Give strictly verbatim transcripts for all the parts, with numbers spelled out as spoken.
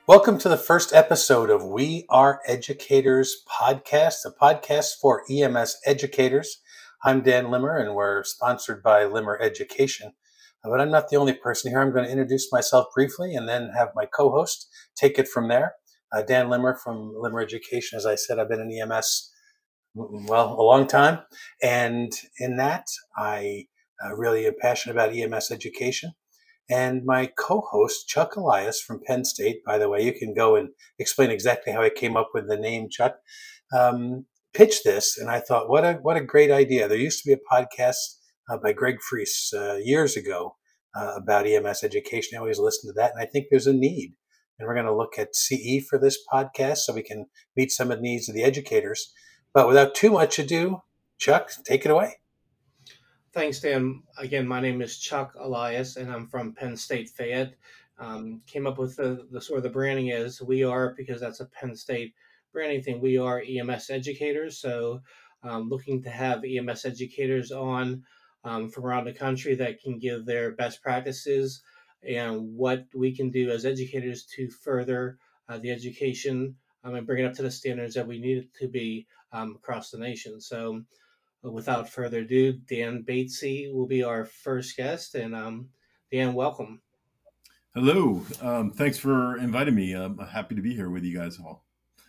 Welcome to the first episode of We Are Educators podcast, a podcast for E M S educators. I'm Dan Limmer, and we're sponsored by Limmer Education. But I'm not the only person here. I'm going to introduce myself briefly and then have my co-host take it from there. Uh, Dan Limmer from Limmer Education. As I said, I've been in E M S, well, a long time. And in that, I uh, really am passionate about E M S education. And my co-host, Chuck Elias from Penn State, by the way, you can go and explain exactly how I came up with the name Chuck, um, pitched this. And I thought, what a what a great idea. There used to be a podcast uh, by Greg Fries uh, years ago uh, about E M S education. I always listen to that. And I think there's a need. And we're going to look at C E for this podcast so we can meet some of the needs of the educators. But without too much ado, Chuck, take it away. Thanks, Dan. Again, my name is Chuck Elias, and I'm from Penn State Fayette. Um, came up with the, the sort of the branding is we are, because that's a Penn State branding thing. We are E M S educators, so um, looking to have E M S educators on um, from around the country that can give their best practices and what we can do as educators to further uh, the education um, and bring it up to the standards that we need it to be um, across the nation. So without further ado, Dan Batesy will be our first guest. And um, Dan, welcome. Hello. Um, thanks for inviting me. I'm happy to be here with you guys all.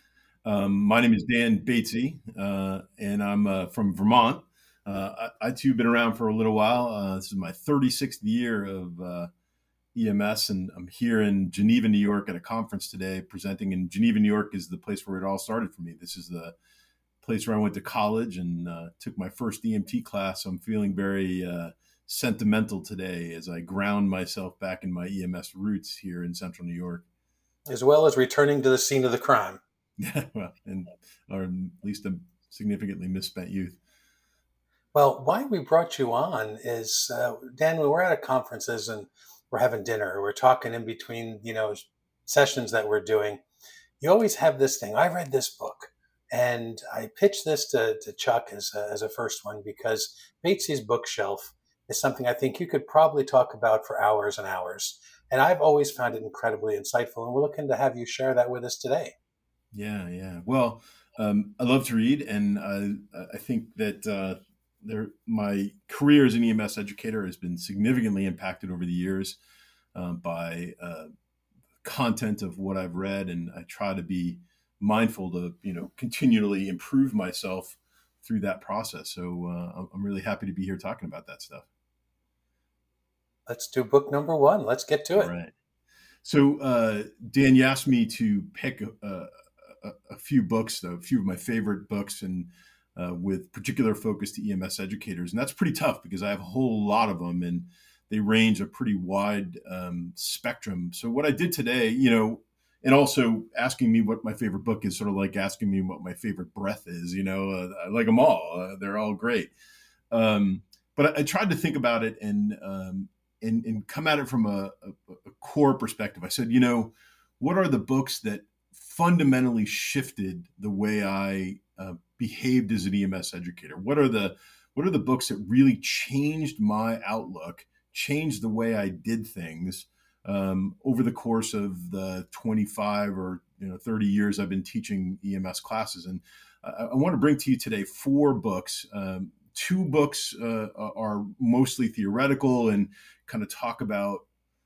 Um, my name is Dan Batesy, uh, and I'm uh, from Vermont. Uh, I, I too have been around for a little while. Uh, this is my thirty-sixth year of uh, E M S, and I'm here in Geneva, New York at a conference today presenting. And Geneva, New York is the place where it all started for me. This is the place where I went to college and uh, took my first E M T class. So I'm feeling very uh, sentimental today as I ground myself back in my E M S roots here in Central New York. As well as returning to the scene of the crime. well, and or at least a significantly misspent youth. Well, why we brought you on is, uh, Dan, when we're at conferences and we're having dinner, we're talking in between, you know, sessions that we're doing, you always have this thing. I read this book. And I pitched this to, to Chuck as a, as a first one because Batesy's bookshelf is something I think you could probably talk about for hours and hours. And I've always found it incredibly insightful. And we're looking to have you share that with us today. Yeah, yeah. Well, um, I love to read. And I, I think that uh, there, my career as an E M S educator has been significantly impacted over the years uh, by uh, content of what I've read. And I try to be mindful to, you know, continually improve myself through that process. So uh, I'm really happy to be here talking about that stuff. Let's do book number one. Let's get to it. All right. So uh, Dan, you asked me to pick a, a, a few books, a few of my favorite books, and uh, with particular focus to E M S educators. And that's pretty tough because I have a whole lot of them and they range a pretty wide um, spectrum. So what I did today, you know, and also asking me what my favorite book is sort of like asking me what my favorite breath is, you know, uh, I like them all. Uh, they're all great. Um, but I, I tried to think about it and, um, and, and come at it from a, a, a core perspective. I said, you know, what are the books that fundamentally shifted the way I uh, behaved as an E M S educator? What are the, what are the books that really changed my outlook, changed the way I did things? Um, over the course of the twenty-five or you know thirty years I've been teaching E M S classes, and I, I want to bring to you today four books. Um, two books uh, are mostly theoretical and kind of talk about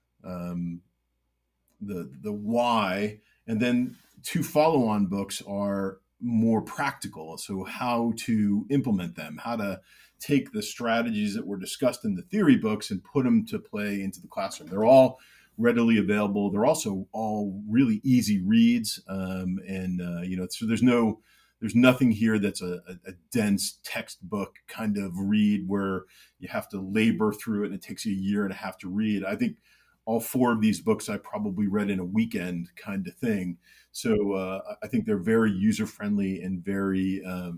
um, the the why, and then two follow-on books are more practical. So how to implement them, how to take the strategies that were discussed in the theory books and put them to play into the classroom. They're all readily available. They're also all really easy reads. Um, and, uh, you know, so there's no, there's nothing here that's a, a, a dense textbook kind of read where you have to labor through it and it takes you a year and a half to read. I think all four of these books I probably read in a weekend kind of thing. So uh, I think they're very user-friendly and very, um,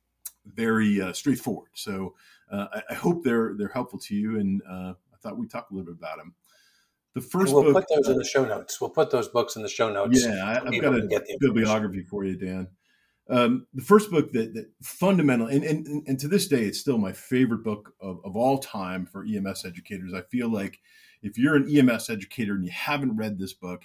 very uh, straightforward. So uh, I, I hope they're, they're helpful to you. And uh, I thought we'd talk a little bit about them. The first we'll book, put those uh, in the show notes. We'll put those books in the show notes. Yeah, I, I've got a bibliography for you, Dan. Um, the first book that, that fundamental, and, and, and to this day, it's still my favorite book of, of all time for E M S educators. I feel like if you're an E M S educator and you haven't read this book,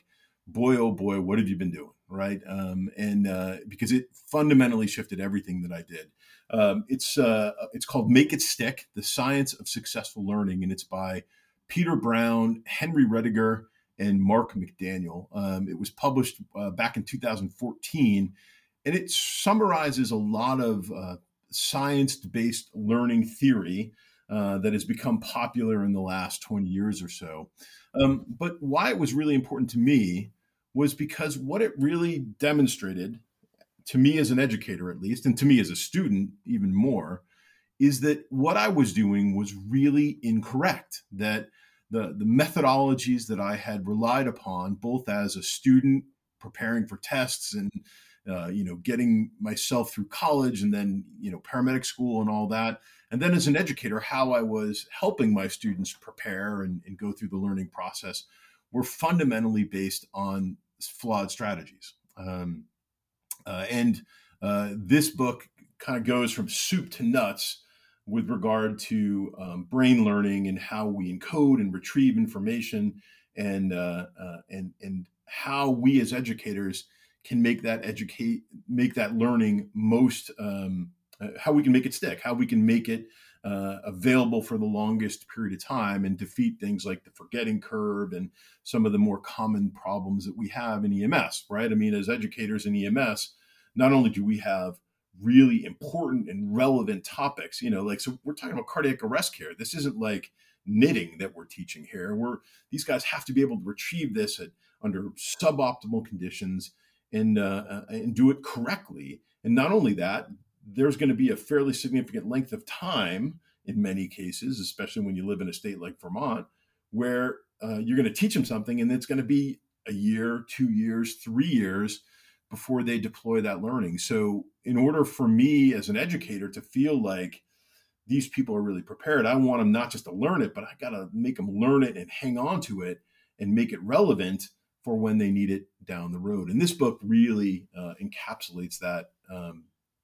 boy, oh boy, what have you been doing? Right. Um, and uh, because it fundamentally shifted everything that I did. Um, it's uh, it's called Make It Stick: The Science of Successful Learning, and it's by Peter Brown, Henry Rediger, and Mark McDaniel. Um, it was published uh, back in two thousand fourteen, and it summarizes a lot of uh, science-based learning theory uh, that has become popular in the last twenty years or so. Um, but why it was really important to me was because what it really demonstrated, to me as an educator at least, and to me as a student even more, is that what I was doing was really incorrect. That the, the methodologies that I had relied upon, both as a student preparing for tests and uh, you know, getting myself through college and then, you know, paramedic school and all that, and then as an educator, how I was helping my students prepare and, and go through the learning process, were fundamentally based on flawed strategies. Um, uh, and uh, this book kind of goes from soup to nuts with regard to um, brain learning and how we encode and retrieve information, and uh, uh, and and how we as educators can make that educate make that learning most um, uh, how we can make it stick, how we can make it uh, available for the longest period of time, and defeat things like the forgetting curve and some of the more common problems that we have in E M S. Right? I mean, as educators in E M S, not only do we have really important and relevant topics, you know, like, so we're talking about cardiac arrest care. This isn't like knitting that we're teaching here. We're these guys have to be able to retrieve this at under suboptimal conditions and uh, and do it correctly. And not only that, there's going to be a fairly significant length of time in many cases, especially when you live in a state like Vermont, where uh, you're going to teach them something and it's going to be a year, two years, three years before they deploy that learning. So in order for me as an educator to feel like these people are really prepared, I want them not just to learn it, but I got to make them learn it and hang on to it and make it relevant for when they need it down the road. And this book really uh, encapsulates that um,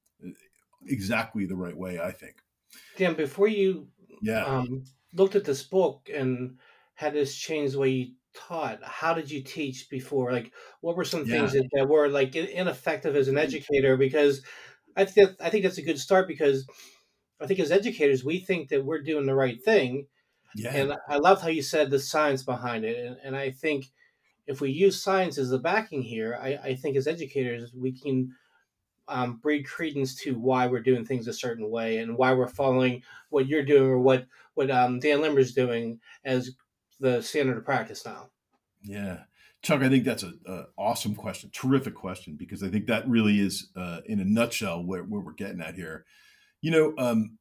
exactly the right way, I think. Dan, before you Yeah. um, looked at this book and had this change the way you taught, how did you teach before? Like, what were some Yeah. things that, that were like in- ineffective as an educator? Because I think I think that's a good start, because I think as educators, we think that we're doing the right thing. Yeah. And I love how you said the science behind it. And, and I think if we use science as the backing here, I, I think as educators, we can um, breed credence to why we're doing things a certain way and why we're following what you're doing or what, what um, Dan Limmer's doing as the standard of practice now. Yeah. Chuck, I think that's an awesome question. Terrific question, because I think that really is, uh, in a nutshell, where, where we're getting at here. You know, um,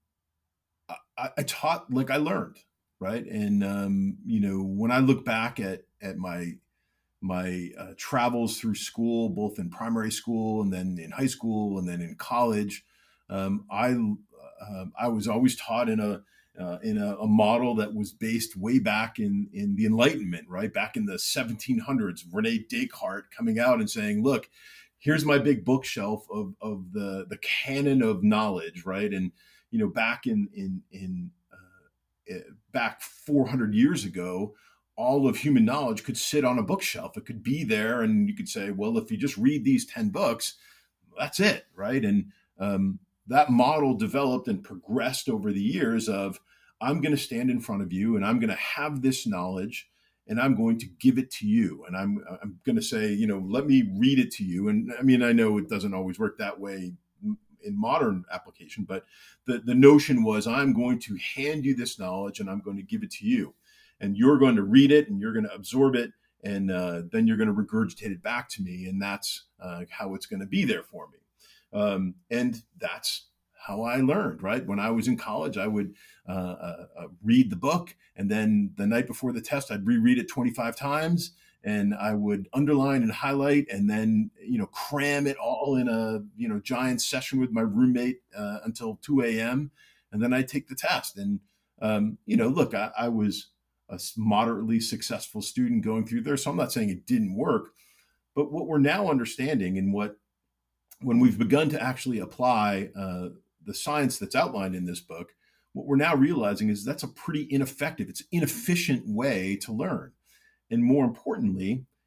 I, I taught like I learned, right? And, um, you know, when I look back at, at my my uh, travels through school, both in primary school and then in high school and then in college, um, I uh, I was always taught in a uh, in a, a model that was based way back in in the Enlightenment, right? Back in the seventeen hundreds, Rene Descartes coming out and saying, "Look, here's my big bookshelf of of the the canon of knowledge," right? And you know, back in in in uh, back four hundred years ago, all of human knowledge could sit on a bookshelf. It could be there, and you could say, well, if you just read these ten books, that's it, right? And um, that model developed and progressed over the years of, I'm going to stand in front of you, and I'm going to have this knowledge, and I'm going to give it to you. And I'm I'm going to say, you know, let me read it to you. And I mean, I know it doesn't always work that way in modern application, but the, the notion was, I'm going to hand you this knowledge, and I'm going to give it to you. And you're going to read it and you're going to absorb it. And uh, then you're going to regurgitate it back to me. And that's uh, how it's going to be there for me. Um, and that's how I learned, right? When I was in college, I would uh, uh, read the book. And then the night before the test, I'd reread it twenty-five times. And I would underline and highlight, and then, you know, cram it all in a, you know, giant session with my roommate uh, until two a.m. And then I'd take the test. And, um, you know, look, I, I was a moderately successful student going through there. So I'm not saying it didn't work, but what we're now understanding, and what, when we've begun to actually apply uh, the science that's outlined in this book, what we're now realizing is that's a pretty ineffective, it's inefficient way to learn. And more importantly,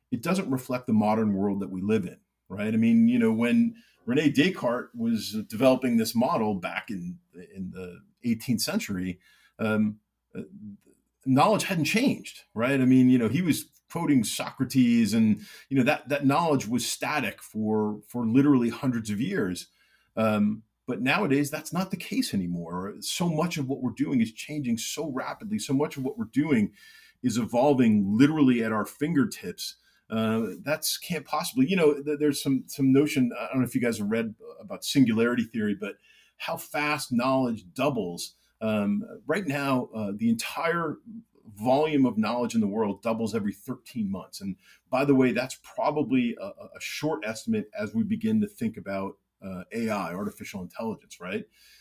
it doesn't reflect the modern world that we live in, right? I mean, you know, when Rene Descartes was developing this model back in in the eighteenth century, um, knowledge hadn't changed, right? I mean, you know, he was quoting Socrates, and you know that that knowledge was static for for literally hundreds of years. Um, but nowadays, that's not the case anymore. So much of what we're doing is changing so rapidly. So much of what we're doing is evolving literally at our fingertips. Uh, that's can't possibly, you know, there's some some notion. I don't know if you guys have read about singularity theory, but how fast knowledge doubles. Um, right now, uh, the entire volume of knowledge in the world doubles every thirteen months. And by the way, that's probably a, a short estimate as we begin to think about uh, A I, artificial intelligence, right?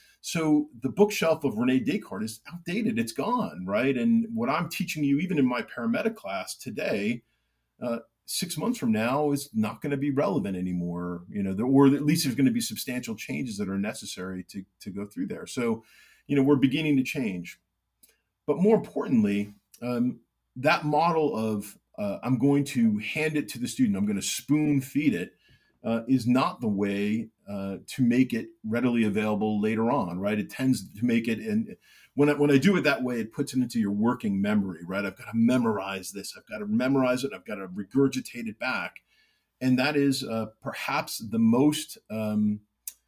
So the bookshelf of Rene Descartes is outdated. It's gone, right? And what I'm teaching you, even in my paramedic class today, uh, six months from now is not going to be relevant anymore, you know, there, or at least there's going to be substantial changes that are necessary to, to go through there. So, you know, we're beginning to change. But more importantly, um, that model of uh, I'm going to hand it to the student, I'm going to spoon feed it, uh, is not the way uh, to make it readily available later on, right? It tends to make it, and when I, when I do it that way, it puts it into your working memory, right? I've got to memorize this, I've got to memorize it, I've got to regurgitate it back, and that is uh, perhaps the most. Um,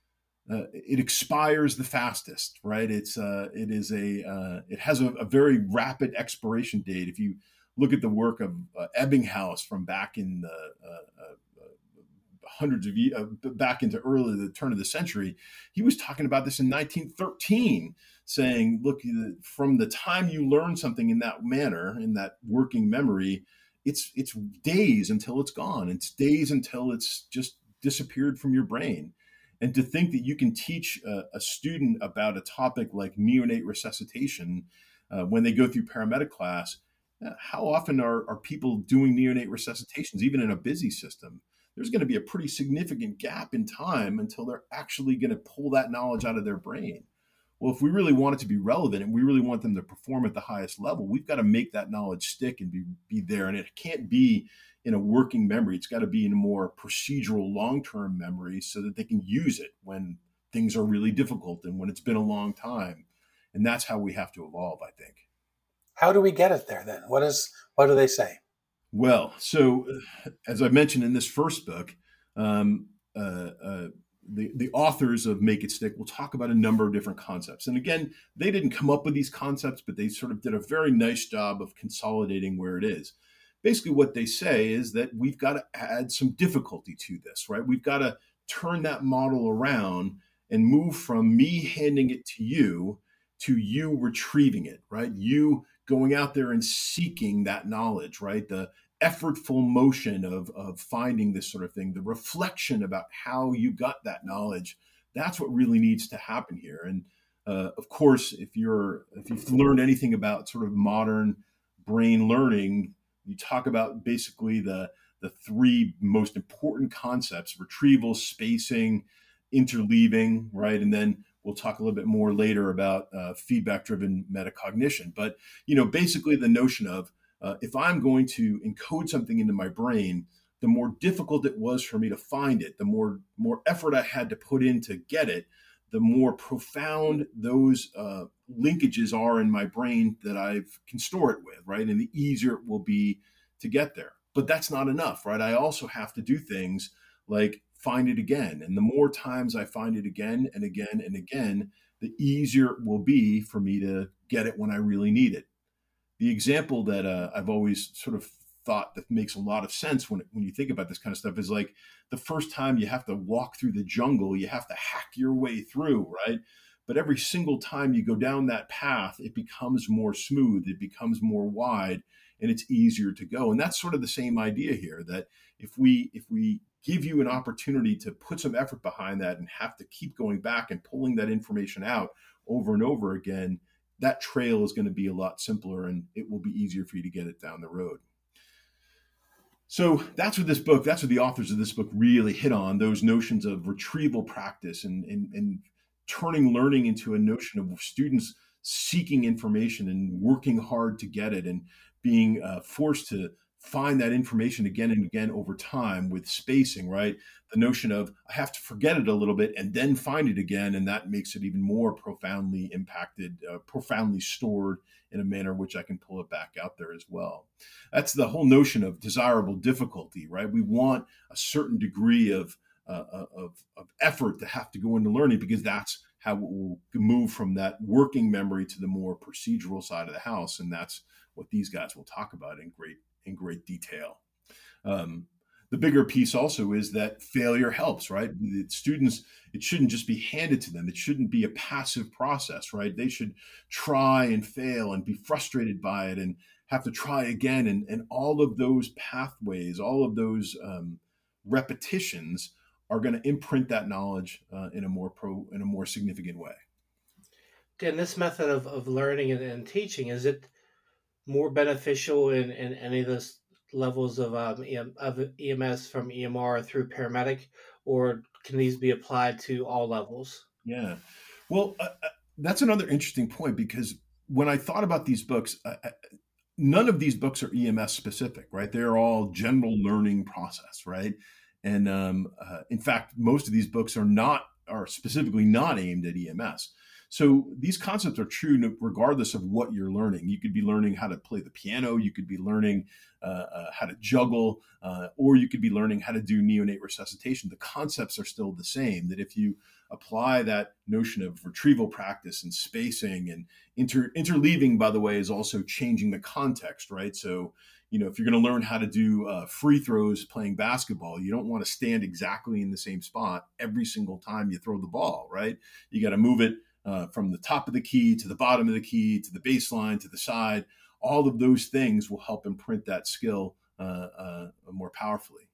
Uh, it expires the fastest, right? It's uh, it is a uh, it has a, a very rapid expiration date. If you look at the work of uh, Ebbinghaus from back in the uh, uh, hundreds of years, uh, back into early the turn of the century, he was talking about this in nineteen thirteen, saying, "Look, from the time you learn something in that manner, in that working memory, it's it's days until it's gone. It's days until it's just disappeared from your brain." And to think that you can teach a, a student about a topic like neonate resuscitation uh, when they go through paramedic class, uh, how often are, are people doing neonate resuscitations, even in a busy system? There's going to be a pretty significant gap in time until they're actually going to pull that knowledge out of their brain. Well, if we really want it to be relevant and we really want them to perform at the highest level, we've got to make that knowledge stick and be, be there. And it can't be in a working memory. It's got to be in a more procedural long-term memory so that they can use it when things are really difficult and when it's been a long time. And that's how we have to evolve, I think. How do we get it there then? What is what do they say? Well, so as I mentioned in this first book, um, uh, uh, the, the authors of Make It Stick will talk about a number of different concepts. And again, they didn't come up with these concepts, but they sort of did a very nice job of consolidating where it is. Basically, what they say is that we've got to add some difficulty to this, right? We've got to turn that model around and move from me handing it to you to you retrieving it, right? You going out there and seeking that knowledge, right? The effortful motion of, of finding this sort of thing, the reflection about how you got that knowledge, that's what really needs to happen here. And uh, of course, if you're if you've learned anything about sort of modern brain learning, you talk about basically the the three most important concepts: retrieval, spacing, interleaving, right? And then we'll talk a little bit more later about uh, feedback-driven metacognition. But, you know, basically the notion of uh, if I'm going to encode something into my brain, the more difficult it was for me to find it, the more more effort I had to put in to get it, the more profound those uh, linkages are in my brain that I can store it with, right? And the easier it will be to get there. But that's not enough, right? I also have to do things like find it again. And the more times I find it again and again and again, the easier it will be for me to get it when I really need it. The example that uh, I've always sort of thought that makes a lot of sense when, when you think about this kind of stuff is like the first time you have to walk through the jungle, you have to hack your way through, right? But every single time you go down that path, it becomes more smooth, it becomes more wide, and it's easier to go. And that's sort of the same idea here, that if we if we give you an opportunity to put some effort behind that and have to keep going back and pulling that information out over and over again, that trail is going to be a lot simpler and it will be easier for you to get it down the road. So that's what this book, that's what the authors of this book really hit on, those notions of retrieval practice and, and, and turning learning into a notion of students seeking information and working hard to get it and being uh, forced to find that information again and again over time with spacing, right? The notion of I have to forget it a little bit and then find it again, and that makes it even more profoundly impacted, uh, profoundly stored in a manner which I can pull it back out there as well. That's the whole notion of desirable difficulty, right? We want a certain degree of uh, of, of effort to have to go into learning, because that's how we'll move from that working memory to the more procedural side of the house, and that's what these guys will talk about in great in great detail. Um, the bigger piece also is that failure helps, right? The students, it shouldn't just be handed to them. It shouldn't be a passive process, right? They should try and fail and be frustrated by it and have to try again. And, and all of those pathways, all of those um, repetitions are going to imprint that knowledge uh, in a more pro, in a more significant way. Dan, this method of, of learning and, and teaching, is it more beneficial in, in any of those levels of um, of E M S, from E M R through paramedic, or can these be applied to all levels? Yeah, well, uh, that's another interesting point, because when I thought about these books, uh, none of these books are E M S specific, right? They're all general learning process, right? And um, uh, in fact, most of these books are not are specifically not aimed at E M S. So these concepts are true regardless of what you're learning. You could be learning how to play the piano, you could be learning uh, uh, how to juggle, uh, or you could be learning how to do neonate resuscitation. The concepts are still the same, that if you apply that notion of retrieval practice and spacing and inter- interleaving, by the way, is also changing the context, right? So, you know, if you're going to learn how to do uh, free throws playing basketball, you don't want to stand exactly in the same spot every single time you throw the ball, right? You got to move it Uh, from the top of the key to the bottom of the key to the baseline to the side. All of those things will help imprint that skill uh, uh, more powerfully.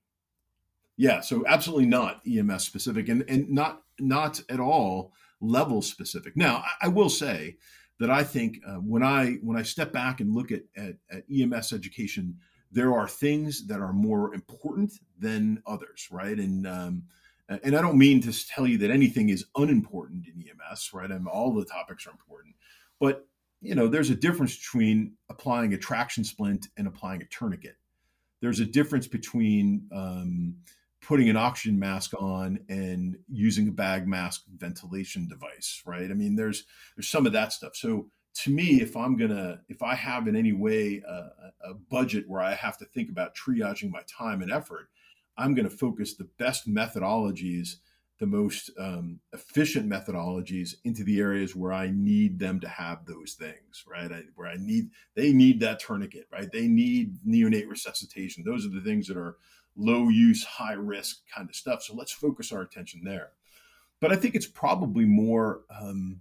Yeah, so absolutely not E M S specific, and, and not not at all level specific. Now, I, I will say that I think uh, when I when I step back and look at, at, at E M S education, there are things that are more important than others, right? And um, and I don't mean to tell you that anything is unimportant in E M S, right? I mean, all the topics are important, but you know, there's a difference between applying a traction splint and applying a tourniquet. There's a difference between um, putting an oxygen mask on and using a bag mask ventilation device, right? I mean, there's there's some of that stuff. So to me, if I'm gonna, if I have in any way a, a budget where I have to think about triaging my time and effort, I'm going to focus the best methodologies, the most um, efficient methodologies into the areas where I need them to have those things, right? I, where I need, they need that tourniquet, right? They need neonate resuscitation. Those are the things that are low use, high risk kind of stuff. So let's focus our attention there. But I think it's probably more, um,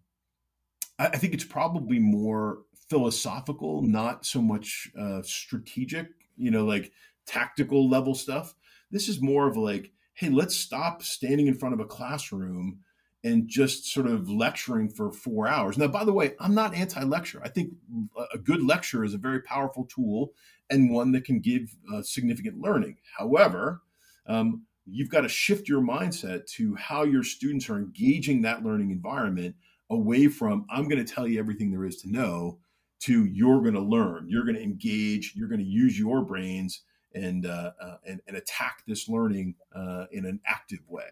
I, I think it's probably more philosophical, not so much uh, strategic, you know, like tactical level stuff. This is more of like, hey, let's stop standing in front of a classroom and just sort of lecturing for four hours. Now, by the way, I'm not anti-lecture. I think a good lecture is a very powerful tool and one that can give uh, significant learning. However, um, you've got to shift your mindset to how your students are engaging that learning environment, away from, I'm going to tell you everything there is to know, to you're going to learn, you're going to engage, you're going to use your brains and uh, uh, and, and attack this learning uh, in an active way.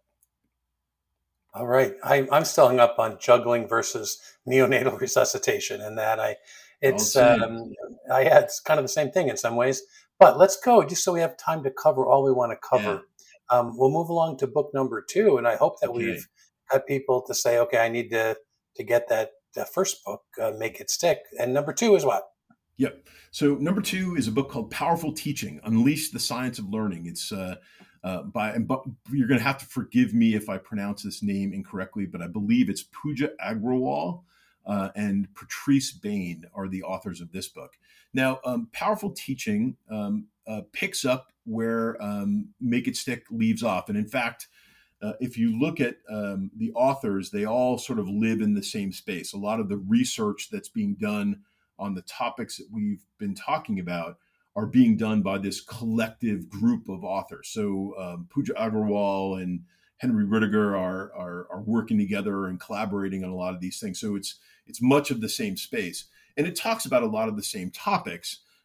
All right, I, I'm still hung up on juggling versus neonatal resuscitation, and that I, it's um, I had it's kind of the same thing in some ways. But let's go, just so we have time to cover all we want to cover. Yeah. Um, we'll move along to book number two, and I hope that okay. we've got people to say, okay, I need to to get that uh, first book, uh, make it stick. And number two is what? Yep. So number two is a book called Powerful Teaching: Unleash the Science of Learning. It's uh, uh, by, and but you're going to have to forgive me if I pronounce this name incorrectly, but I believe it's Pooja Agrawal uh, and Patrice Bain are the authors of this book. Now, um, Powerful Teaching um, uh, picks up where um, Make It Stick leaves off. And in fact, uh, if you look at um, the authors, they all sort of live in the same space. A lot of the research that's being done on the topics that we've been talking about are being done by this collective group of authors. So um, Pooja Agrawal and Henry Rudiger are, are are working together and collaborating on a lot of these things. So it's it's much of the same space, and it talks about a lot of the same topics.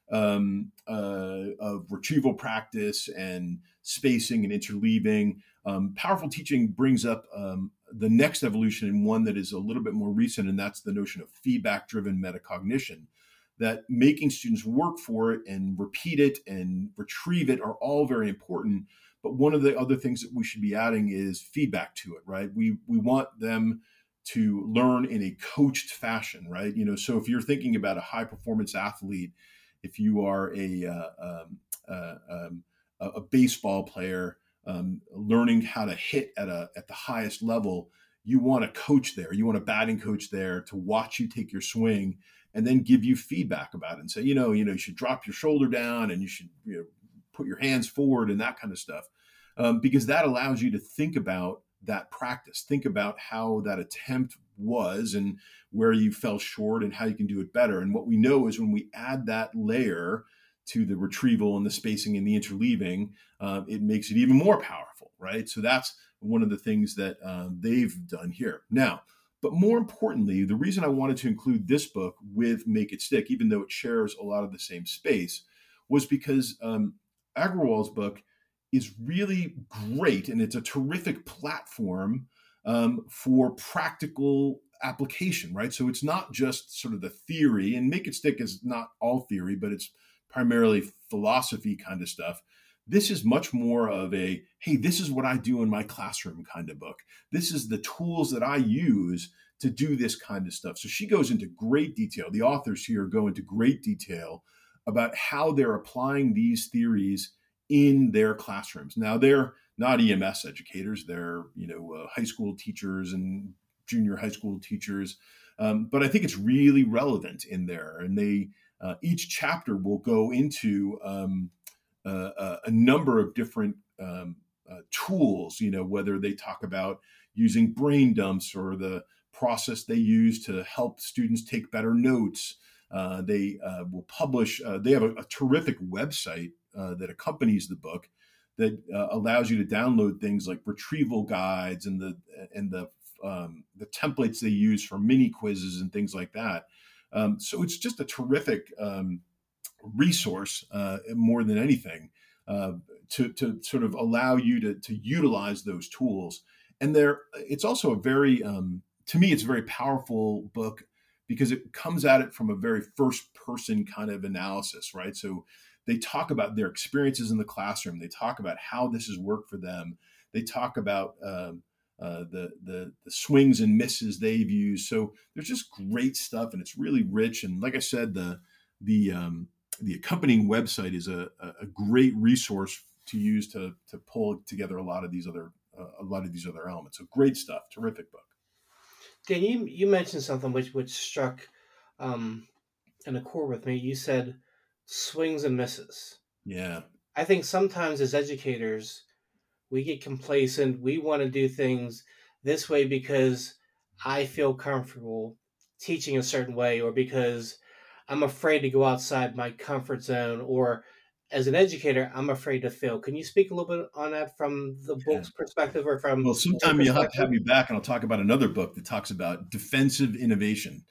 um, uh, of retrieval practice and spacing and interleaving. Um, powerful teaching brings up um, the next evolution, and one that is a little bit more recent, and that's the notion of feedback-driven metacognition, that making students work for it and repeat it and retrieve it are all very important. But one of the other things that we should be adding is feedback to it, right? We we want them to learn in a coached fashion, right? You know, so if you're thinking about a high performance athlete, if you are a uh, um, uh, um, a a baseball player um, learning how to hit at a at the highest level, you want a coach there. You want a batting coach there to watch you take your swing and then give you feedback about it and say, you know, you know, you should drop your shoulder down and you should, you know, put your hands forward and that kind of stuff, um, because that allows you to think about that practice, think about how that attempt was and where you fell short and how you can do it better. And what we know is when we add that layer to the retrieval and the spacing and the interleaving, uh, it makes it even more powerful, right? So that's one of the things that um, they've done here. Now, but more importantly, the reason I wanted to include this book with Make It Stick, even though it shares a lot of the same space, was because um, Agrawal's book is really great, and it's a terrific platform um, for practical application, right? So it's not just sort of the theory, and Make It Stick is not all theory, but it's primarily philosophy kind of stuff. This is much more of a, hey, this is what I do in my classroom kind of book. This is the tools that I use to do this kind of stuff. So she goes into great detail. The authors here go into great detail about how they're applying these theories in their classrooms. Now, they're not E M S educators. They're, you know, uh, high school teachers and junior high school teachers. Um, but I think it's really relevant in there. And they, uh, each chapter will go into um, uh, a number of different um, uh, tools, you know, whether they talk about using brain dumps or the process they use to help students take better notes. Uh, they uh, will publish, uh, they have a, a terrific website uh, that accompanies the book that uh, allows you to download things like retrieval guides and the and the um, the templates they use for mini quizzes and things like that. Um, so it's just a terrific um, resource uh, more than anything uh, to, to sort of allow you to, to utilize those tools. And there, it's also a very, um, to me, it's a very powerful book because it comes at it from a very first person kind of analysis, right? So they talk about their experiences in the classroom. They talk about how this has worked for them. They talk about um, uh, the, the the swings and misses they've used. So there's just great stuff, and it's really rich. And like I said, the the um, the accompanying website is a, a great resource to use to to pull together a lot of these other uh, a lot of these other elements. So great stuff, terrific book. Dan, you you mentioned something which which struck um, in a chord with me. You said swings and misses. Yeah, I think sometimes as educators, we get complacent. We want to do things this way because I feel comfortable teaching a certain way, or because I'm afraid to go outside my comfort zone, or as an educator, I'm afraid to fail. Can you speak a little bit on that from the yeah. book's perspective or from Well, your sometime you'll have to perspective? have me back, and I'll talk about another book that talks about defensive innovation.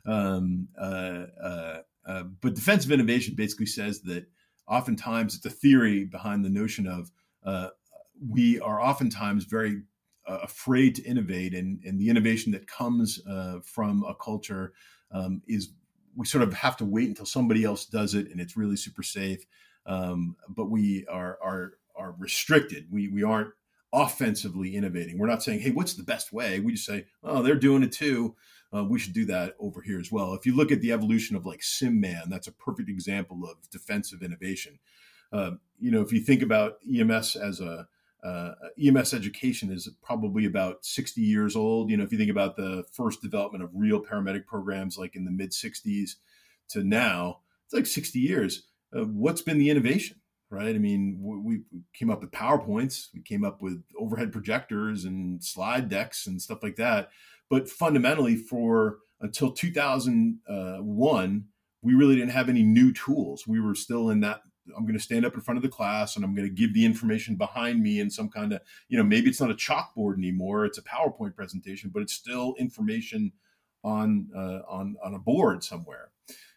Um, uh, uh, uh, but defensive innovation basically says that oftentimes it's a theory behind the notion of uh, we are oftentimes very uh, afraid to innovate, and, and the innovation that comes uh, from a culture um, is we sort of have to wait until somebody else does it, and it's really super safe. Um, but we are are are restricted. We we aren't offensively innovating. We're not saying, hey, what's the best way? We just say, oh, they're doing it too. Uh, we should do that over here as well. If you look at the evolution of like SimMan, that's a perfect example of defensive innovation. Uh, you know, if you think about E M S as a uh, E M S education is probably about sixty years old. You know, if you think about the first development of real paramedic programs, like in the mid sixties to now, it's like sixty years. Uh, what's been the innovation? Right? I mean, we came up with PowerPoints, we came up with overhead projectors and slide decks and stuff like that. But fundamentally, for until two thousand one, we really didn't have any new tools. We were still in that, I'm going to stand up in front of the class and I'm going to give the information behind me in some kind of, you know, maybe it's not a chalkboard anymore, it's a PowerPoint presentation, but it's still information on uh, on on a board somewhere.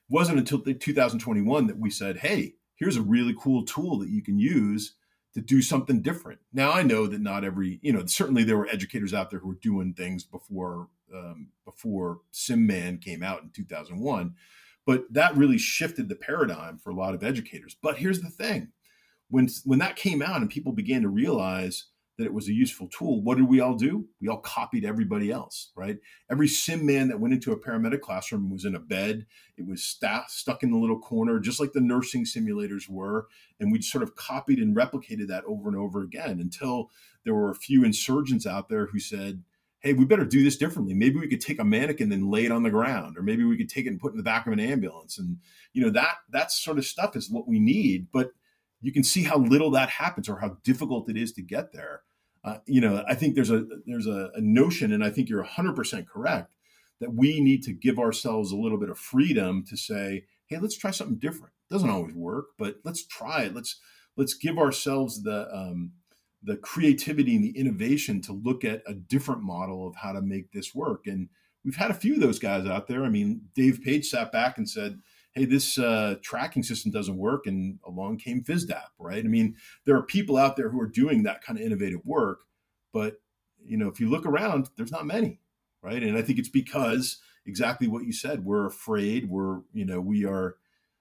wasn't until two thousand twenty-one that we said, hey, here's a really cool tool that you can use to do something different. Now, I know that not every, you know, certainly there were educators out there who were doing things before um, before SimMan came out in two thousand one, but that really shifted the paradigm for a lot of educators. But here's the thing. When, when that came out and people began to realize that it was a useful tool, what did we all do? We all copied everybody else, right? Every sim man that went into a paramedic classroom was in a bed. It was sta- stuck in the little corner, just like the nursing simulators were. And we sort of copied and replicated that over and over again until there were a few insurgents out there who said, hey, we better do this differently. Maybe we could take a mannequin and lay it on the ground, or maybe we could take it and put it in the back of an ambulance. And, you know, that, that sort of stuff is what we need. But you can see how little that happens or how difficult it is to get there. Uh, you know, I think there's a there's a, a notion, and I think you're one hundred percent correct, that we need to give ourselves a little bit of freedom to say, hey, let's try something different. It doesn't always work, but let's try it. Let's let's give ourselves the um, the creativity and the innovation to look at a different model of how to make this work. And we've had a few of those guys out there. I mean, Dave Page sat back and said, hey, this uh, tracking system doesn't work. And along came FizzDap, right? I mean, there are people out there who are doing that kind of innovative work. But, you know, if you look around, there's not many, right? And I think it's because exactly what you said. We're afraid. We're, you know, we are.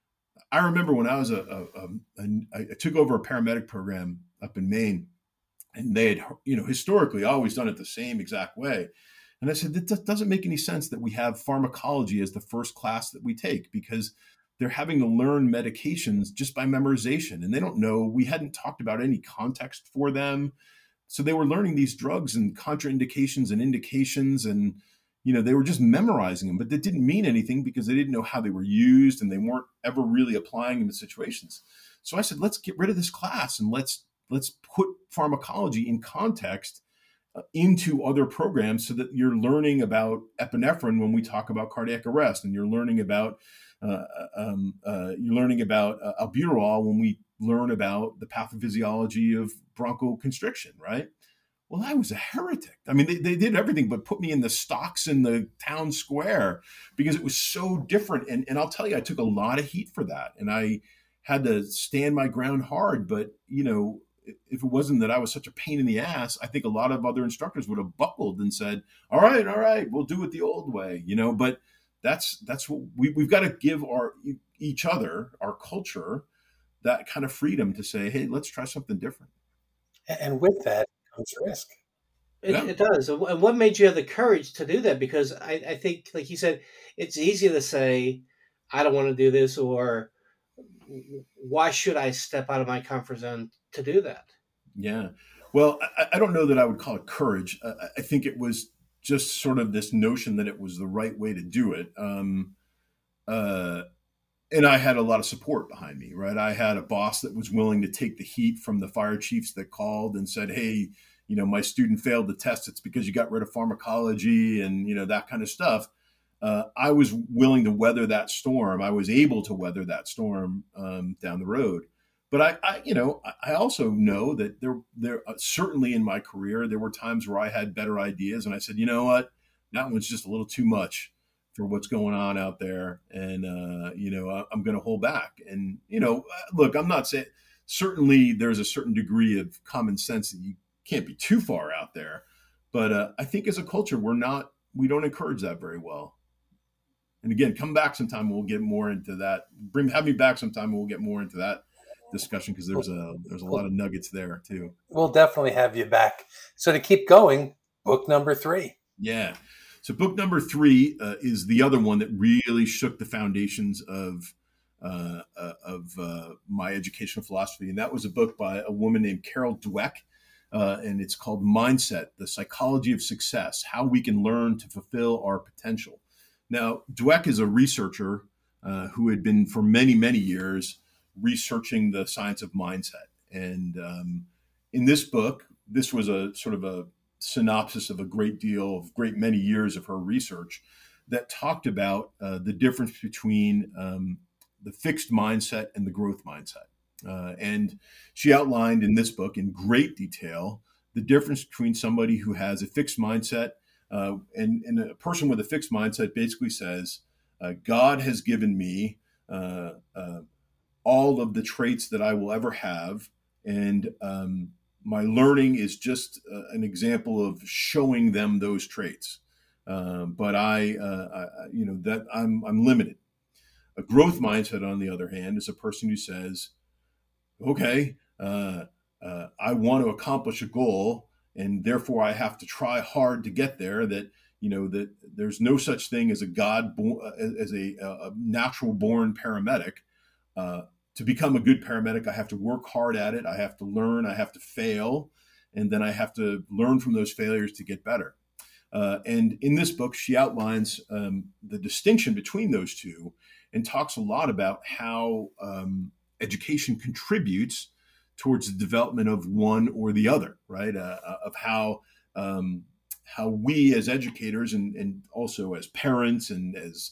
I remember when I was a, a, a, a I took over a paramedic program up in Maine, and they had, you know, historically always done it the same exact way. And I said, that doesn't make any sense that we have pharmacology as the first class that we take, because they're having to learn medications just by memorization. And they don't know, we hadn't talked about any context for them. So they were learning these drugs and contraindications and indications, and, you know, they were just memorizing them, but that didn't mean anything because they didn't know how they were used and they weren't ever really applying them to situations. So I said, let's get rid of this class and let's, let's put pharmacology in context into other programs so that you're learning about epinephrine when we talk about cardiac arrest, and you're learning about uh, um, uh, you're learning about uh, albuterol when we learn about the pathophysiology of bronchoconstriction, right? Well, I was a heretic. I mean, they, they did everything but put me in the stocks in the town square because it was so different. And, and I'll tell you, I took a lot of heat for that, and I had to stand my ground hard. But, you know, if it wasn't that I was such a pain in the ass, I think a lot of other instructors would have buckled and said, all right, all right, we'll do it the old way, you know, but that's, that's what we, we've got to give our, each other, our culture, that kind of freedom to say, hey, let's try something different. And with that comes risk. It, Yeah. it does. And what made you have the courage to do that? Because I, I think, like you said, it's easy to say, I don't want to do this, or why should I step out of my comfort zone to do that? Yeah. Well, I, I don't know that I would call it courage. I, I think it was just sort of this notion that it was the right way to do it. Um, uh, and I had a lot of support behind me, right? I had a boss that was willing to take the heat from the fire chiefs that called and said, hey, you know, my student failed the test. It's because you got rid of pharmacology and, you know, that kind of stuff. Uh, I was willing to weather that storm. I was able to weather that storm um, down the road. But I, I, you know, I also know that there, there uh, certainly in my career, there were times where I had better ideas, and I said, you know what, that one's just a little too much for what's going on out there, and uh, you know, I, I'm going to hold back. And you know, look, I'm not saying certainly there's a certain degree of common sense that you can't be too far out there, but uh, I think as a culture, we're not, we don't encourage that very well. And again, come back sometime. We'll get more into that. Bring have me back sometime. And we'll get more into that discussion because there's a there's a lot of nuggets there too. We'll definitely have you back. So to keep going, book number three. Yeah. So book number three uh, is the other one that really shook the foundations of uh, uh, of uh, my educational philosophy, and that was a book by a woman named Carol Dweck, uh, and it's called Mindset: The Psychology of Success: How We Can Learn to Fulfill Our Potential. Now, Dweck is a researcher uh, who had been for many, many years researching the science of mindset. And um, in this book, this was a sort of a synopsis of a great deal of great many years of her research that talked about uh, the difference between um, the fixed mindset and the growth mindset. Uh, and she outlined in this book in great detail the difference between somebody who has a fixed mindset Uh, and, and a person with a fixed mindset basically says, uh, God has given me uh, uh, all of the traits that I will ever have, and um, my learning is just uh, an example of showing them those traits. Um, but I, uh, I, you know, that I'm I'm limited. A growth mindset, on the other hand, is a person who says, okay, uh, uh, I want to accomplish a goal, and therefore I have to try hard to get there. That you know that there's no such thing as a God as a, a natural born paramedic. Uh, to become a good paramedic, I have to work hard at it. I have to learn. I have to fail, and then I have to learn from those failures to get better. Uh, and in this book, she outlines um, the distinction between those two, and talks a lot about how um, education contributes towards the development of one or the other, right? Uh, of how um, how we as educators and, and also as parents and as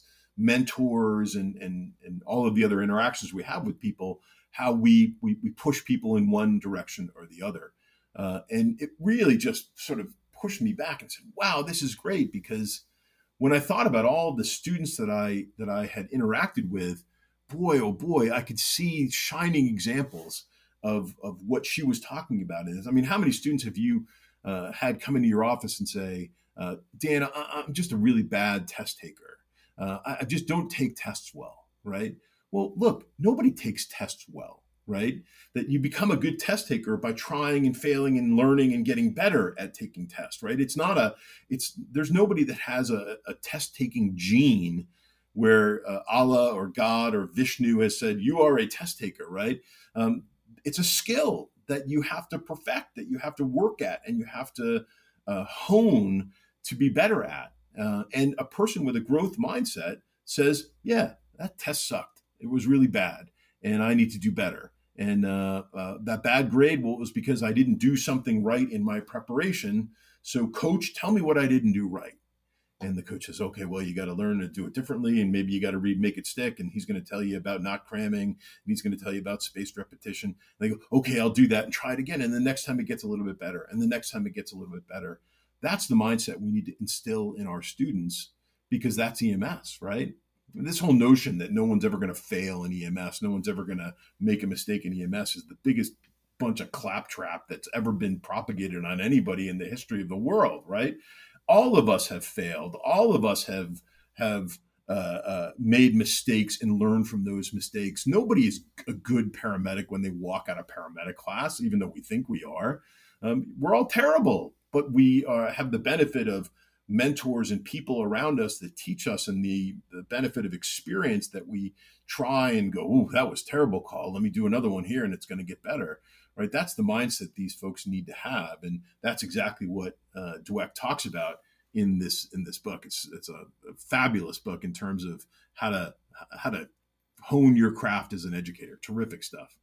mentors and, and and all of the other interactions we have with people, how we we, we push people in one direction or the other. Uh, and it really just sort of pushed me back and said, wow, this is great, because when I thought about all the students that I that I had interacted with, boy, oh boy, I could see shining examples of, of what she was talking about. Is I mean, how many students have you uh, had come into your office and say, uh, Dan, I, I'm just a really bad test taker. Uh, I, I just don't take tests well, right? Well, look, nobody takes tests well, right? That you become a good test taker by trying and failing and learning and getting better at taking tests, right? It's not a, it's, there's nobody that has a, a test taking gene where uh, Allah or God or Vishnu has said, you are a test taker, right? Um, it's a skill that you have to perfect, that you have to work at, and you have to uh, hone to be better at. Uh, and a person with a growth mindset says, yeah, that test sucked. It was really bad, and I need to do better. And uh, uh, that bad grade, well, it was because I didn't do something right in my preparation. So coach, tell me what I didn't do right. And the coach says, okay, well, you got to learn to do it differently. And maybe you got to read Make It Stick. And he's going to tell you about not cramming. And he's going to tell you about spaced repetition. And they go, okay, I'll do that and try it again. And the next time it gets a little bit better. And the next time it gets a little bit better. That's the mindset we need to instill in our students, because that's E M S, right? This whole notion that no one's ever going to fail in E M S, no one's ever going to make a mistake in E M S, is the biggest bunch of claptrap that's ever been propagated on anybody in the history of the world, right? All of us have failed. All of us have have uh, uh, made mistakes and learned from those mistakes. Nobody is a good paramedic when they walk out of paramedic class, even though we think we are. Um, we're all terrible, but we uh, have the benefit of mentors and people around us that teach us, and the, the benefit of experience that we try and go, ooh, that was a terrible call. Let me do another one here and it's going to get better, right? That's the mindset these folks need to have. And that's exactly what uh, Dweck talks about in this, in this book. It's, it's a, a fabulous book in terms of how to, how to hone your craft as an educator. Terrific stuff.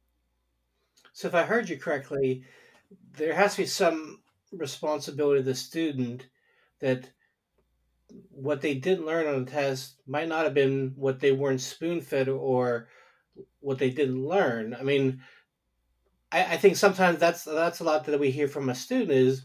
So if I heard you correctly, there has to be some responsibility of the student, that what they didn't learn on the test might not have been what they weren't spoon-fed or what they didn't learn. I mean, I, I think sometimes that's that's a lot that we hear from a student is,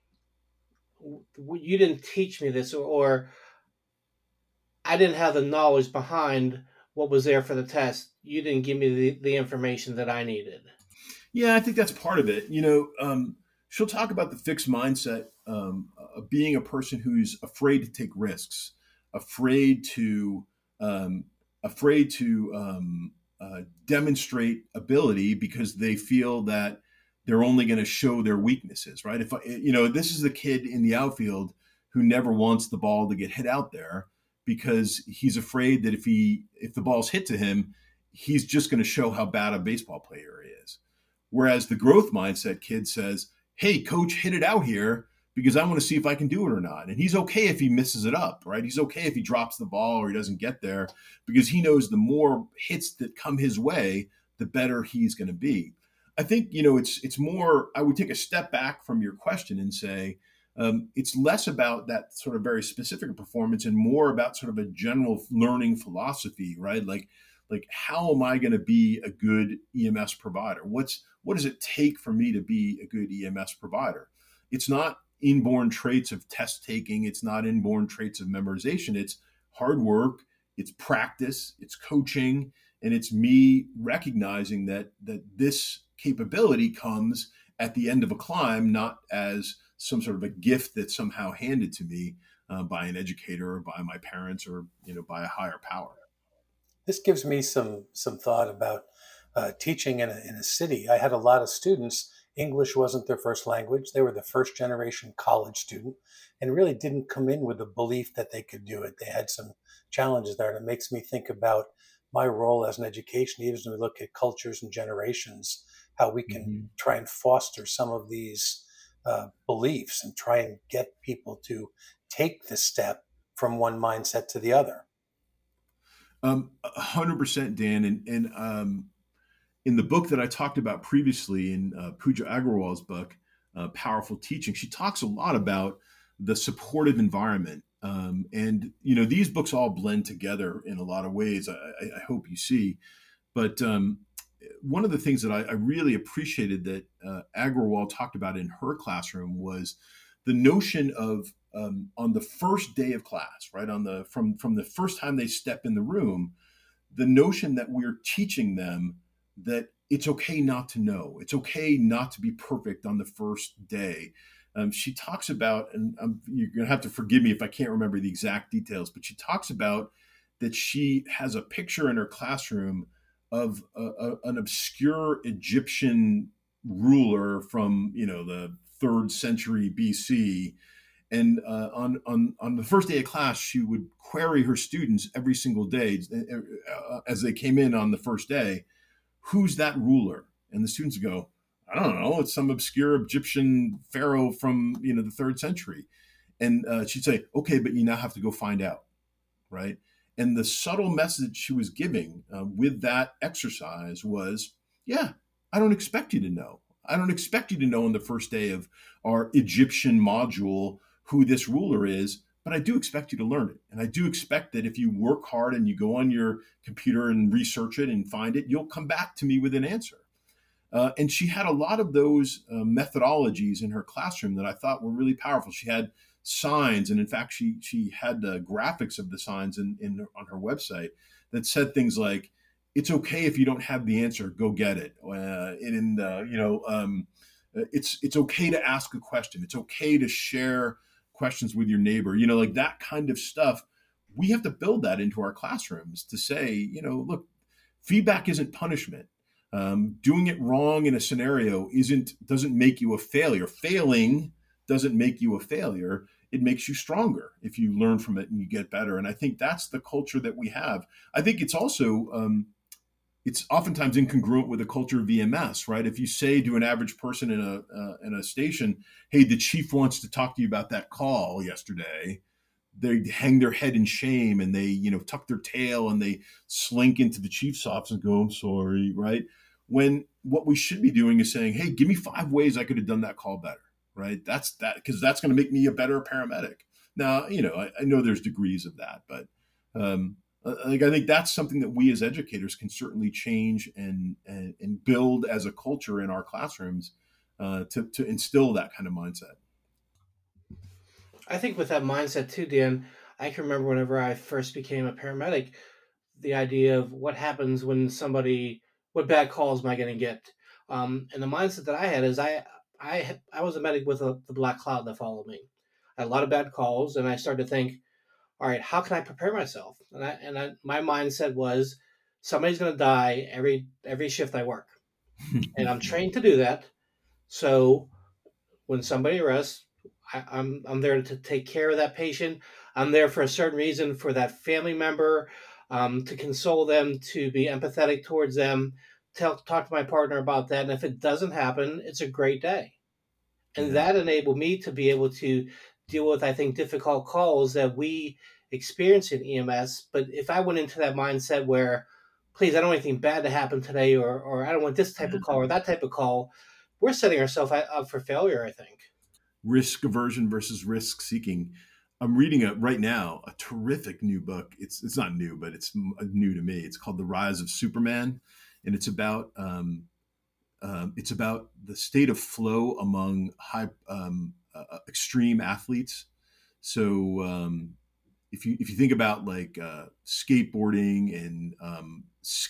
you didn't teach me this, or, or I didn't have the knowledge behind what was there for the test. You didn't give me the, the information that I needed. Yeah, I think that's part of it. You know, um, she'll talk about the fixed mindset um, of being a person who's afraid to take risks, afraid to um, afraid to um, uh, demonstrate ability because they feel that they're only going to show their weaknesses, right? If I, you know, this is the kid in the outfield who never wants the ball to get hit out there because he's afraid that if he if the ball's hit to him, he's just going to show how bad a baseball player he is. Whereas the growth mindset kid says, hey, coach, hit it out here because I want to see if I can do it or not. And he's okay if he misses it up, right? He's okay if he drops the ball or he doesn't get there because he knows the more hits that come his way, the better he's going to be. I think, you know, it's it's more, I would take a step back from your question and say, um, it's less about that sort of very specific performance and more about sort of a general learning philosophy, right? Like, like how am I going to be a good E M S provider? What's what does it take for me to be a good E M S provider? It's not inborn traits of test taking. It's not inborn traits of memorization. It's hard work it's practice, it's coaching, and it's me recognizing that that this capability comes at the end of a climb, not as some sort of a gift that's somehow handed to me uh, by an educator or by my parents or you know by a higher power. This gives me some some thought about uh, teaching in a, in a city. I had a lot of students. English wasn't their first language. They were the first generation college student and really didn't come in with the belief that they could do it. They had some challenges there. And it makes me think about my role as an education, even as we look at cultures and generations, how we can mm-hmm. try and foster some of these uh, beliefs and try and get people to take the step from one mindset to the other. Um, a hundred percent, Dan. And, and um, in the book that I talked about previously, in uh, Pooja Agarwal's book, uh, Powerful Teaching, she talks a lot about the supportive environment. Um, and, you know, these books all blend together in a lot of ways, I, I hope you see. But um, one of the things that I, I really appreciated that uh, Agarwal talked about in her classroom was the notion of um, on the first day of class, right, on the from from the first time they step in the room, the notion that we're teaching them that it's okay not to know, it's okay not to be perfect on the first day. Um, she talks about, and I'm, you're going to have to forgive me if I can't remember the exact details, but she talks about that she has a picture in her classroom of a, a, an obscure Egyptian ruler from, you know, the third century B C. And uh, on, on, on the first day of class, she would query her students every single day uh, as they came in on the first day, who's that ruler? And the students would go, I don't know, it's some obscure Egyptian pharaoh from, you know, the third century. And uh, she'd say, okay, but you now have to go find out, right? And the subtle message she was giving uh, with that exercise was, yeah, I don't expect you to know. I don't expect you to know on the first day of our Egyptian module who this ruler is, but I do expect you to learn it. And I do expect that if you work hard and you go on your computer and research it and find it, you'll come back to me with an answer. Uh, and she had a lot of those uh, methodologies in her classroom that I thought were really powerful. She had signs, and in fact, she she had uh, graphics of the signs in, in on her website that said things like, "It's okay if you don't have the answer, go get it." Uh, and uh, you know, um, it's it's okay to ask a question. It's okay to share questions with your neighbor. You know, like that kind of stuff. We have to build that into our classrooms to say, you know, look, feedback isn't punishment. Um, doing it wrong in a scenario isn't doesn't make you a failure. Failing doesn't make you a failure. It makes you stronger if you learn from it and you get better. And I think that's the culture that we have. I think it's also um, it's oftentimes incongruent with the culture of V M S, right? If you say to an average person in a uh, in a station, "Hey, the chief wants to talk to you about that call yesterday," they hang their head in shame and they, you know, tuck their tail and they slink into the chief's office and go, "I'm sorry," right? When what we should be doing is saying, "Hey, give me five ways I could have done that call better," right? That's that, because that's going to make me a better paramedic. Now, you know, I, I know there's degrees of that, but um, like I think that's something that we as educators can certainly change and and, and build as a culture in our classrooms uh, to to instill that kind of mindset. I think with that mindset too, Dan, I can remember whenever I first became a paramedic, the idea of what happens when somebody, what bad calls am I going to get? Um, and the mindset that I had is I, I, I was a medic with a, the black cloud that followed me. I had a lot of bad calls, and I started to think, all right, how can I prepare myself? And I, and I, my mindset was, somebody's going to die every every shift I work, and I'm trained to do that. So when somebody arrests, I, I'm I'm there to take care of that patient. I'm there for a certain reason for that family member, um, to console them, to be empathetic towards them, tell talk to my partner about that. And if it doesn't happen, it's a great day. And yeah. That enabled me to be able to deal with, I think, difficult calls that we experience in E M S. But if I went into that mindset where, please, I don't want anything bad to happen today, or or I don't want this type of call or that type of call, we're setting ourselves up for failure, I think. Risk aversion versus risk seeking. I'm reading a, right now a terrific new book. It's it's not new, but it's new to me. It's called The Rise of Superman, and it's about um, um, it's about the state of flow among high um, uh, extreme athletes. So um, if you if you think about like uh, skateboarding and um,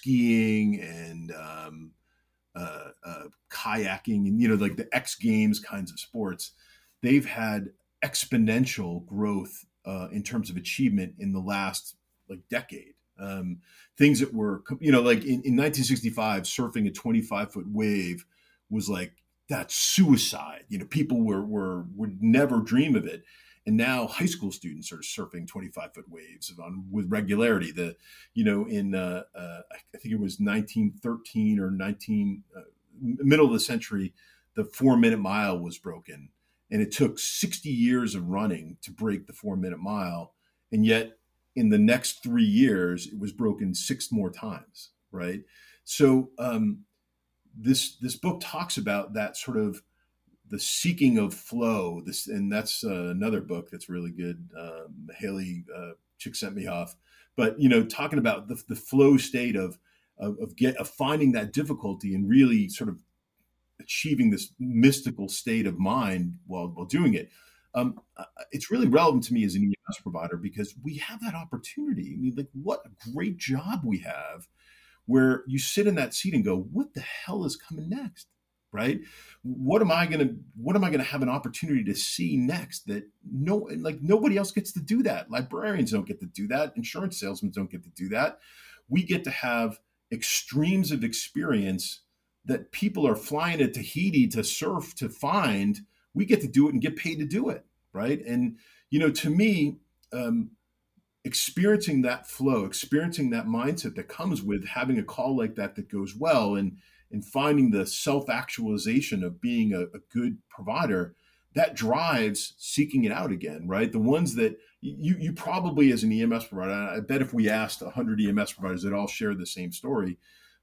skiing and um, uh, uh, kayaking and, you know, like the X Games kinds of sports, they've had exponential growth uh, in terms of achievement in the last like decade. Um, things that were, you know, like in, in nineteen sixty-five, surfing a twenty-five foot wave was like, that's suicide. You know, people were, were, would never dream of it. And now high school students are surfing twenty-five foot waves on, with regularity. The, you know, in, uh, uh, I think it was nineteen thirteen or nineteen, uh, middle of the century, the four minute mile was broken. And it took sixty years of running to break the four minute mile. And yet in the next three years, it was broken six more times. Right. So, um, this, this book talks about that sort of the seeking of flow. This, and that's uh, another book that's really good. Um, Haley uh, Csikszentmihalyi, but, you know, talking about the, the flow state of, of, of get, of finding that difficulty and really sort of achieving this mystical state of mind while, while doing it. Um, it's really relevant to me as an E M S provider because we have that opportunity. I mean, like, what a great job we have where you sit in that seat and go, what the hell is coming next? Right? What am I going to, what am I going to have an opportunity to see next that no, like nobody else gets to do that. Librarians don't get to do that. Insurance salesmen don't get to do that. We get to have extremes of experience that people are flying to Tahiti to surf to find. We get to do it and get paid to do it. Right. And, you know, to me, um, experiencing that flow, experiencing that mindset that comes with having a call like that that goes well, and and finding the self-actualization of being a, a good provider, that drives seeking it out again, right? The ones that you you probably as an E M S provider, I bet if we asked one hundred E M S providers that all share the same story,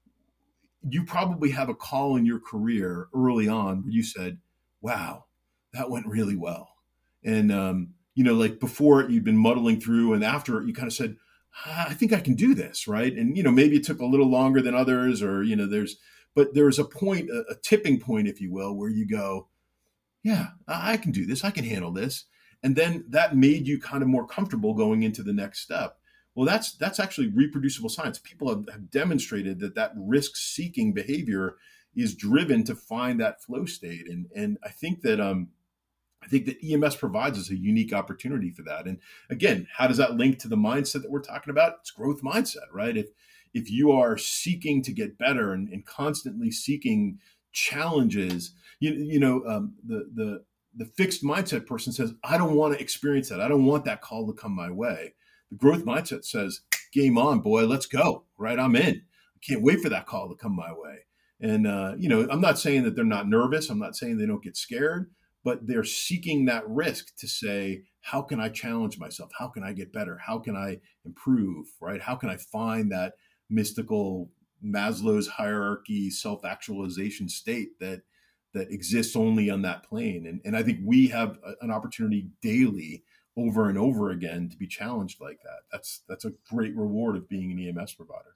you probably have a call in your career early on where you said, wow, that went really well. And, um, you know, like before it, you'd been muddling through, and after it, you kind of said, I think I can do this, right? And, you know, maybe it took a little longer than others, or, you know, there's, but there's a point, a, a tipping point, if you will, where you go, yeah, I, I can do this. I can handle this. And then that made you kind of more comfortable going into the next step. Well, that's that's actually reproducible science. People have, have demonstrated that that risk-seeking behavior is driven to find that flow state. And, and I think that um, I think that E M S provides us a unique opportunity for that. And again, how does that link to the mindset that we're talking about? It's growth mindset, right? If if you are seeking to get better and, and constantly seeking challenges, you, you know, um, the the the fixed mindset person says, I don't want to experience that. I don't want that call to come my way. The growth mindset says, game on, boy, let's go, right? I'm in. I can't wait for that call to come my way. And, uh, you know, I'm not saying that they're not nervous. I'm not saying they don't get scared, but they're seeking that risk to say, how can I challenge myself? How can I get better? How can I improve, right? How can I find that mystical Maslow's hierarchy self-actualization state that that exists only on that plane? And, and I think we have a, an opportunity daily over and over again to be challenged like that. That's that's a great reward of being an E M S provider.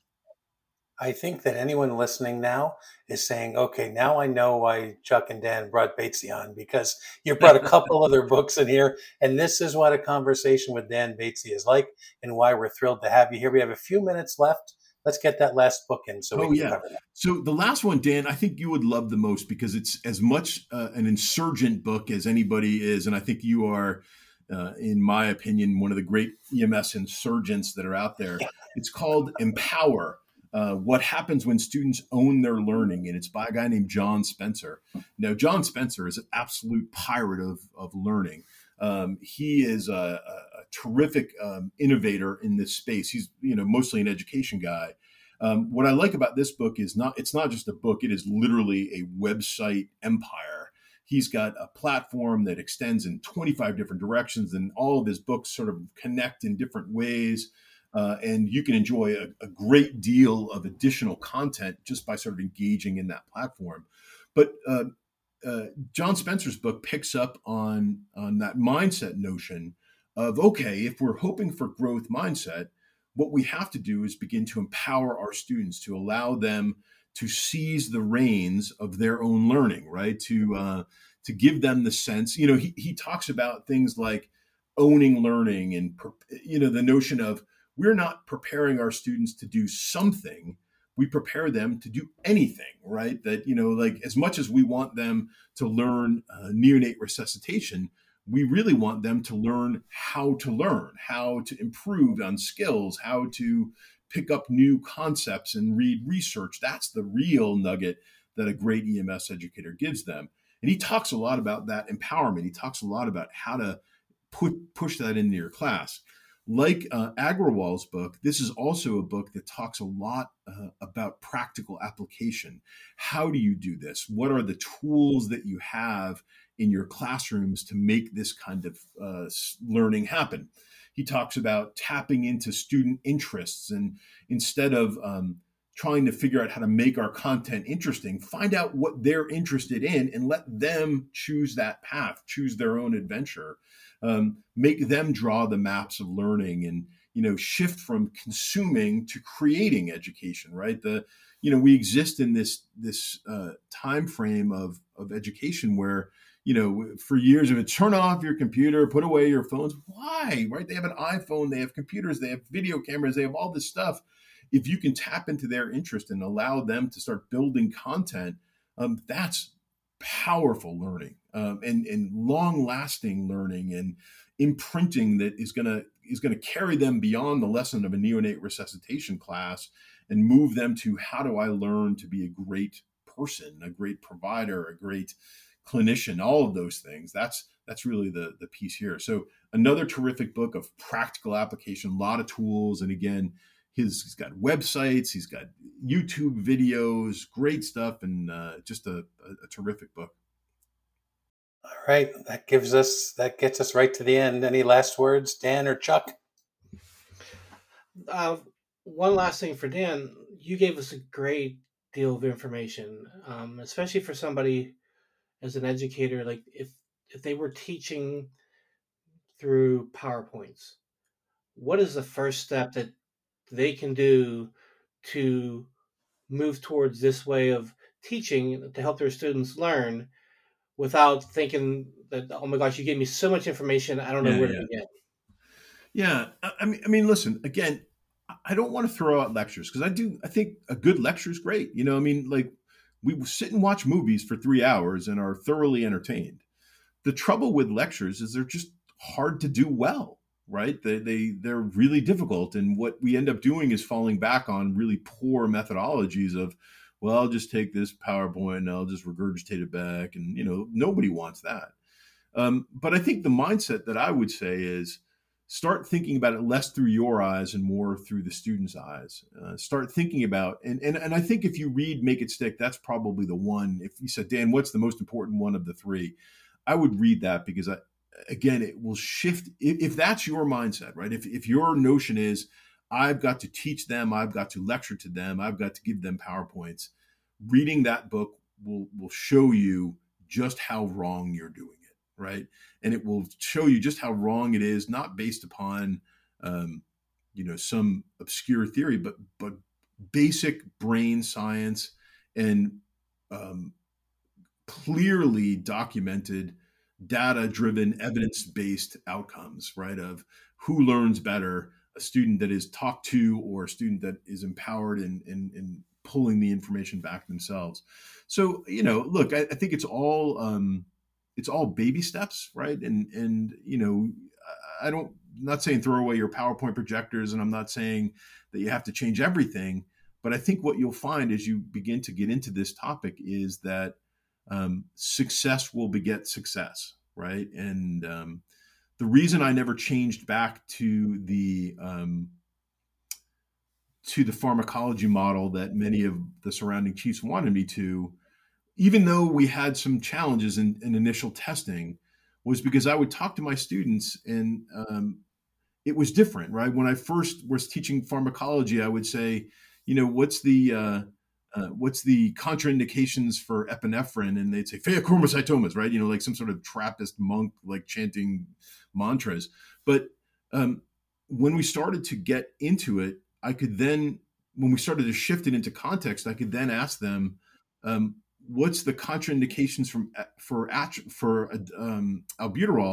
I think that anyone listening now is saying, okay, now I know why Chuck and Dan brought Batesy on, because you brought a couple other books in here. And this is what a conversation with Dan Batesy is like, and why we're thrilled to have you here. We have a few minutes left. Let's get that last book in so we oh, can yeah. cover that. So the last one, Dan, I think you would love the most because it's as much uh, an insurgent book as anybody is. And I think you are, uh, in my opinion, one of the great E M S insurgents that are out there. It's called Empower. Uh, what happens when students own their learning, and it's by a guy named John Spencer. Now, John Spencer is an absolute pirate of, of learning. Um, he is a, a, a terrific um, innovator in this space. He's, you know, mostly an education guy. Um, what I like about this book is not, it's not just a book. It is literally a website empire. He's got a platform that extends in twenty-five different directions, and all of his books sort of connect in different ways. Uh, and you can enjoy a, a great deal of additional content just by sort of engaging in that platform. But uh, uh, John Spencer's book picks up on, on that mindset notion of, okay, if we're hoping for growth mindset, what we have to do is begin to empower our students, to allow them to seize the reins of their own learning, right? To uh, to give them the sense, you know, he, he talks about things like, owning learning and, you know, the notion of we're not preparing our students to do something. We prepare them to do anything, right? That, you know, like as much as we want them to learn uh, neonate resuscitation, we really want them to learn how to learn, how to improve on skills, how to pick up new concepts and read research. That's the real nugget that a great E M S educator gives them. And he talks a lot about that empowerment. He talks a lot about how to put push that into your class. Like uh, Agrawal's book, this is also a book that talks a lot uh, about practical application. How do you do this? What are the tools that you have in your classrooms to make this kind of uh, learning happen? He talks about tapping into student interests, and instead of um, trying to figure out how to make our content interesting, find out what they're interested in and let them choose that path, choose their own adventure. Um, make them draw the maps of learning, and, you know, shift from consuming to creating education, right? The, you know, we exist in this, this uh, time frame of, of education where, you know, for years, if it's turn off your computer, put away your phones. Why, right? They have an iPhone, they have computers, they have video cameras, they have all this stuff. If you can tap into their interest and allow them to start building content, um, that's powerful learning, um, and, and long-lasting learning and imprinting that is gonna is gonna carry them beyond the lesson of a neonate resuscitation class and move them to how do I learn to be a great person, a great provider, a great clinician, all of those things. That's that's really the the piece here. So another terrific book of practical application, a lot of tools, and again, his he's got websites, he's got YouTube videos, great stuff, and uh, just a, a, a terrific book. All right, that gives us that gets us right to the end. Any last words, Dan or Chuck? Uh, one last thing for Dan, you gave us a great deal of information, um, especially for somebody as an educator. Like if if they were teaching through PowerPoints, what is the first step that they can do to move towards this way of teaching to help their students learn without thinking that, oh my gosh, you gave me so much information, I don't know Yeah, where to yeah. begin? Yeah, I I mean, I mean, listen. Again, I don't want to throw out lectures because I do. I think a good lecture is great. You know, I mean, like we sit and watch movies for three hours and are thoroughly entertained. The trouble with lectures is they're just hard to do well, right? They they they're really difficult, and what we end up doing is falling back on really poor methodologies of, well, I'll just take this PowerPoint and I'll just regurgitate it back, and you know, nobody wants that. Um, but I think the mindset that I would say is start thinking about it less through your eyes and more through the student's eyes. Uh, start thinking about, and, and, and I think if you read Make It Stick, that's probably the one. If you said, Dan, what's the most important one of the three? I would read that because, I, again, it will shift. If, if that's your mindset, right? If, if your notion is, I've got to teach them, I've got to lecture to them, I've got to give them PowerPoints, reading that book will, will show you just how wrong you're doing it, right? And it will show you just how wrong it is, not based upon, um, you know, some obscure theory, but but basic brain science and um, clearly documented, data-driven, evidence-based outcomes, right? Of who learns better, a student that is talked to or a student that is empowered in in, in pulling the information back themselves. So, you know, look, I, I think it's all. Um, it's all baby steps, right? And and you know, I don't I'm not saying throw away your PowerPoint projectors, and I'm not saying that you have to change everything, but I think what you'll find as you begin to get into this topic is that um, success will beget success, right? And um, the reason I never changed back to the um, to the pharmacology model that many of the surrounding chiefs wanted me to, even though we had some challenges in, in initial testing, was because I would talk to my students and um, it was different, right? When I first was teaching pharmacology, I would say, you know, what's the uh, uh, what's the contraindications for epinephrine? And they'd say pheochromocytomas, right? You know, like some sort of Trappist monk, like chanting mantras. But um, when we started to get into it, I could then, when we started to shift it into context, I could then ask them, um, what's the contraindications from for for um, albuterol,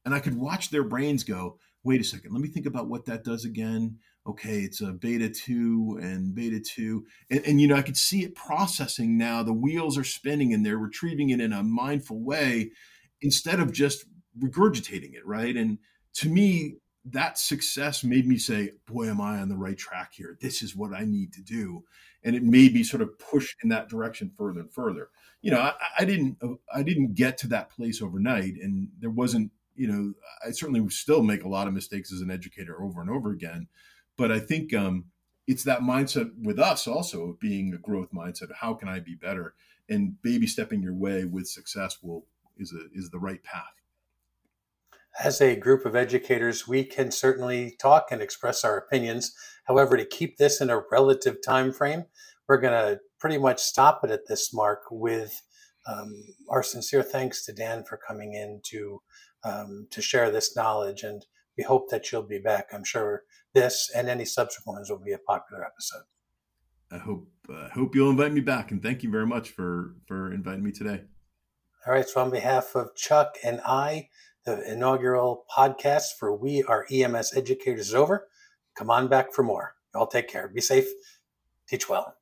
And I could watch their brains go, wait a second, let me think about what that does again. Okay, it's a beta two and beta two. And, and, you know, I could see it processing now. The wheels are spinning and they're retrieving it in a mindful way instead of just regurgitating it, right? And to me, that success made me say, boy, am I on the right track here? This is what I need to do. And it made me sort of push in that direction further and further. You know, I, I didn't, I didn't get to that place overnight, and there wasn't, you know, I certainly still make a lot of mistakes as an educator over and over again. But I think um, it's that mindset with us also of being a growth mindset. Of how can I be better? And baby stepping your way with success will is a is the right path. As a group of educators, we can certainly talk and express our opinions. However, to keep this in a relative time frame, we're going to pretty much stop it at this mark with um, our sincere thanks to Dan for coming in to um, to share this knowledge, and we hope that you'll be back. I'm sure this and any subsequent ones will be a popular episode. I hope uh, hope you'll invite me back, and thank you very much for for inviting me today. All right, so on behalf of Chuck and I, the inaugural podcast for We Are E M S Educators is over. Come on back for more. Y'all take care. Be safe. Teach well.